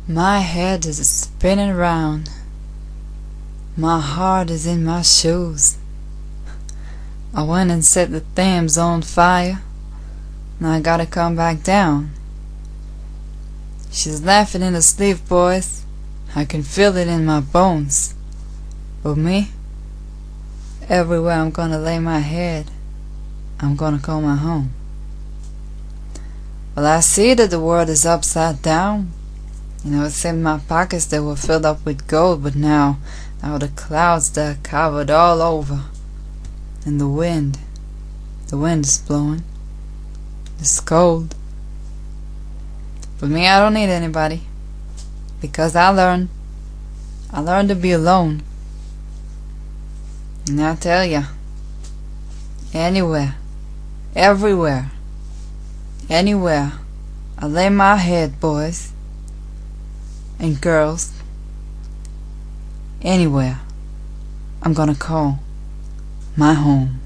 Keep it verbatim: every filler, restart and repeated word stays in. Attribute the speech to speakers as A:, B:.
A: My head is spinning round, my heart is in my shoes. I went and set the Thames on fire, now I gotta come back down. She's laughing in her sleeve, boys, I can feel it in my bones. But me, everywhere I'm gonna lay my head, I'm gonna call my home. Well, I see that the world is upside down. You know, it's in my pockets that were filled up with gold, but now, now the clouds they're covered all over. And the wind, the wind is blowing. It's cold. But me, I don't need anybody. Because I learned, I learned to be alone. And I tell ya, anywhere, everywhere, anywhere I lay my head, boys and girls, anywhere I'm gonna call my home.